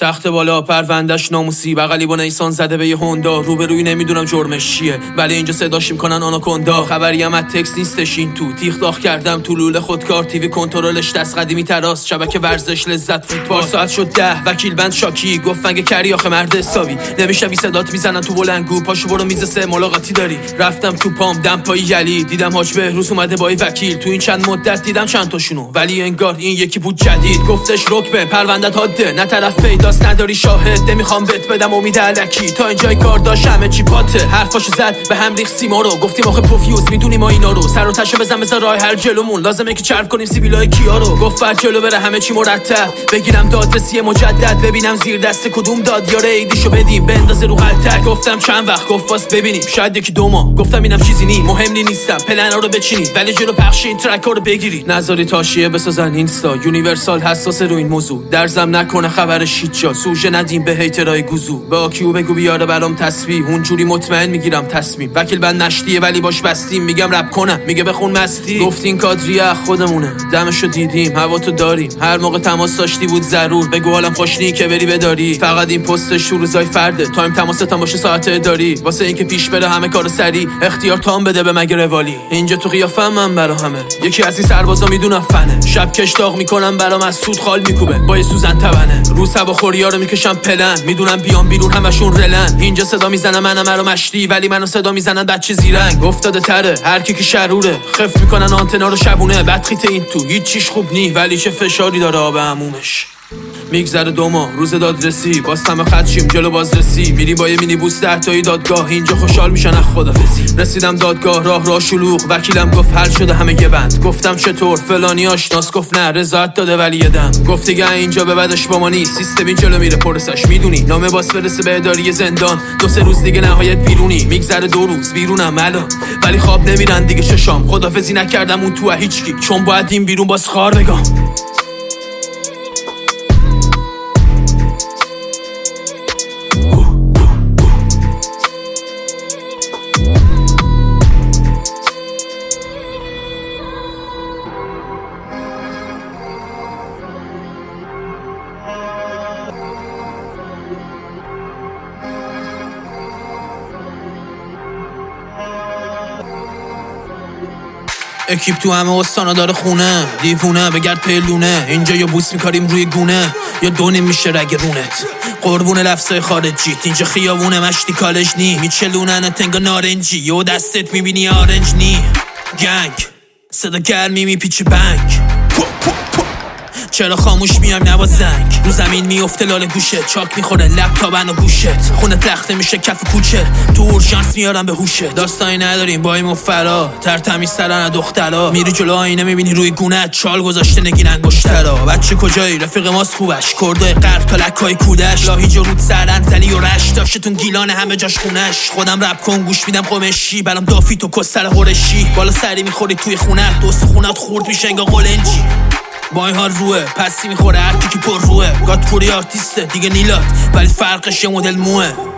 تخت بالا پروندهش ناموسی، بغلی با نیسان زده به یه هوندا، روبروی نمیدونم جرمش چیه ولی اینجا صداش میکنن آناکوندا. خبری هم از تکس نیستش این تو، تیغ داغ کردم تو لوله خودکار، تیوی کنترلش دست قدیمی تراس، شبکه ورزش لذت فوتبال. ساعت شد 10 وکیل بند شاکی گفت فنگ کری آخه مرد حسابی نمیشوی، صدات میزنن تو بلندگو، پاشو برو میز 3 ملاقاتی داری. رفتم تو پام دم پای یلی، دیدم حاج بهروز اومده با وکیل، تو این چند مدت دیدم چند تاشونو ولی انگار این یکی بود جدید. گفتش رکبه پروندت حاده، نه طرف پیداست نداری شاهد، نمیخوام بهت بدم امید الکی، تا اینجای کار داشت همه چی پاته. حرفاشو زد به هم ریخت سیما رو، گفتیم آخه پروفیوز میدونیم ما اینا رو، سر و تشو بزن مثل راه هر جلومون، لازمه که چرب کنیم سیبیلای کیا رو. گفت بعد جلو بره همه چی مرتب، بگیرم دادرسی مجدد، ببینم زیر دست کدوم داد یاره ایدیشو بدیم بندازه رو غلطک. گفتم چند وقت؟ گفت واسه ببینیم شاید یکی 2 ماه. گفتم اینم چیزی نی، مهم نیستم پلنا رو بچینی ولی جلو پخش این ترک رو بگیری، نذاری تاشیه بسازن اینستا. یونیورسال حساس رو این موضوع، درزم نکنه خبرش هیچ جا، سوژه ندیم به هیترای گوزو. به آکیو بگو بیاره برام تسبیح، اونجوری مطمئن میگیرم تصمیم. وکیل بند نشتیه ولی باش بستیم، میگم رپ کنم میگه بخون مستی. گفتین کادریه خودمونه، دمشو دیدیم هواتو داریم، هر موقع تماس داشتی بود ضرور بگو حالم خوشنی که بری بداری. فقط این پستش تو روزای فرده، تایم تماستم باشه ساعت اداری، واسه اینکه پیش بره همه کارو سری، اختیار تام بده به مگه روالی. اینجا تو قیافم من برا همه، یکی از این سربازا میدونم فنه، شب کش داغ میکنم برام از سود خال میکوبه با یه سوزن تبنه، روز هواخوریا رو میکشم پلن، میدونم بیام بیرون همشون رلن. اینجا صدا میزنم منم رو مشتی ولی منو صدا میزنن بچه زیرنگ افتاده تره، هر کی که شروره خف میکنن آنتنا رو شبونه. بدخیت این تو هیچ چیش خوب نی ولی چه فشاری داره آب عمومش. میگذره 2 ماه روز دادرسی، باز همه خدشیم جلو بازرسی، میری با یه مینی بوس 10 تایی دادگاه، اینجا خوشحال میشن از خدافظی. رسیدم دادگاه راه شلوغ، وکیلم گفت حل شده همه یه بند. گفتم چطور؟ فلانی آشناس گفت نه رضایت داده ولی یه دم. گفت دیگه اینجا به بعدش با ما نیست، سیستمی جلو میره پرسش میدونی، نامه باس برسه به اداری زندان، 2-3 روز دیگه نهایت بیرونی. میگذره 2 روز بیرونم الان ولی خواب نمیرن دیگه چشام، خدافظی نکردم اون تو هیچکی چون باید این بیرون باز خار بگم. اکیپ تو همه استانا داره خونه، دیوونه بگرد پلونه، اینجا یا بوس میکاریم روی گونه یا دونیم میشه رگ رونت. قربون لفظای خارجیت، اینجا خیابونه مشتی کالج نی، میچلونن تنگا نارنجی یو دستت میبینی آرنج نی. گنگ صدا گرمی میپیچه بنگ، چرا خاموش میایم نوا زنگ، رو زمین میفته لاله گوشه، چاک میخوره لپتاپن و گوشت، خونه تخته میشه کف کوچه، تو اورژانس میارم به هوشت. داستانی نداریم با این مفرا، ترتمیز ترن دخترا، میری جلو آینه میبینی روی گونت چال گذاشته نگین انگشترا. بچه کجایی؟ رفیق ماست خوبش، کردای غرب تا لکای کودش، لاهی جرود سردنزلی و رش، داشتتون گیلان همه جاش خونش. خودم رپ کن گوش میدم قمشی، برام دافی تو کستر هورشی، بالا سری میخوری توی خونت، دوست خونت خورد میشه انگار قلنجی. با این حال روه پسی میخوره هر کی پر روه، گاد پوری آرتیسته دیگه نیلات ولی فرقش یه مدل موه.